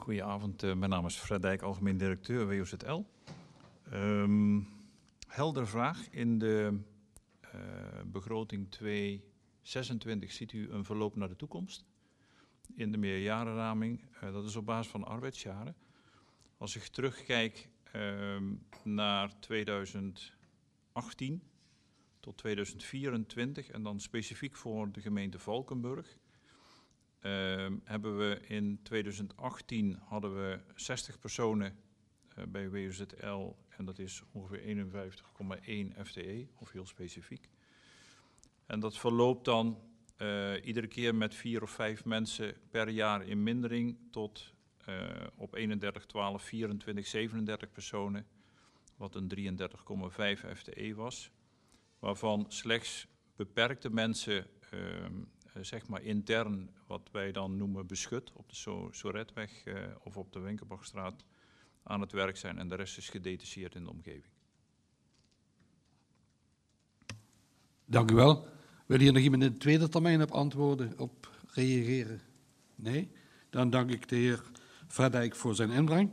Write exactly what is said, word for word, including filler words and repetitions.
Goedenavond, uh, mijn naam is Fred Dijk, algemeen directeur W O Z L. Um, heldere vraag. In de uh, begroting tweeduizend zesentwintig ziet u een verloop naar de toekomst. In de meerjarenraming, uh, dat is op basis van arbeidsjaren. Als ik terugkijk uh, naar tweeduizend achttien tot tweeduizend vierentwintig en dan specifiek voor de gemeente Valkenburg. Uh, hebben we in tweeduizend achttien hadden we zestig personen uh, bij W O Z L en dat is ongeveer eenenvijftig komma één F T E, of heel specifiek. En dat verloopt dan uh, iedere keer met vier of vijf mensen per jaar in mindering tot uh, op eenendertig twaalf vierentwintig zevenendertig personen, wat een drieëndertig komma vijf F T E was, waarvan slechts beperkte mensen uh, zeg maar intern, wat wij dan noemen beschut, op de so Soretweg uh, of op de Winkelbachstraat aan het werk zijn en de rest is gedetacheerd in de omgeving. Dank u wel. Wil hier nog iemand in de tweede termijn op antwoorden, op reageren? Nee? Dan dank ik de heer Fred Dijk voor zijn inbreng.